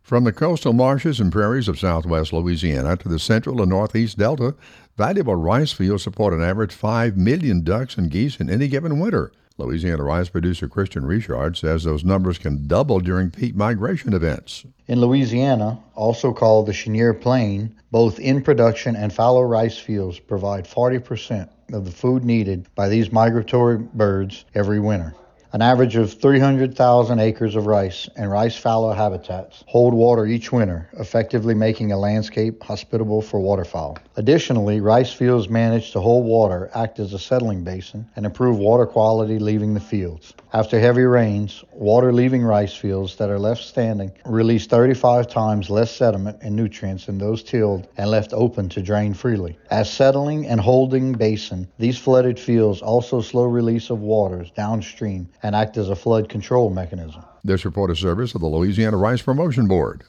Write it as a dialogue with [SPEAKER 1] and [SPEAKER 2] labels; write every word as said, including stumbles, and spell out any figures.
[SPEAKER 1] From the coastal marshes and prairies of southwest Louisiana to the central and northeast delta, valuable rice fields support an average five million ducks and geese in any given winter. Louisiana rice producer Christian Richard says those numbers can double during peak migration events.
[SPEAKER 2] In Louisiana, also called the Cheniere Plain, both in production and fallow rice fields provide forty percent of the food needed by these migratory birds every winter. An average of three hundred thousand acres of rice and rice fallow habitats hold water each winter, effectively making a landscape hospitable for waterfowl. Additionally, rice fields managed to hold water act as a settling basin and improve water quality leaving the fields. After heavy rains, water leaving rice fields that are left standing release thirty-five times less sediment and nutrients than those tilled and left open to drain freely. As settling and holding basin, these flooded fields also slow release of waters downstream and act as a flood control mechanism.
[SPEAKER 1] This report is service of the Louisiana Rice Promotion Board.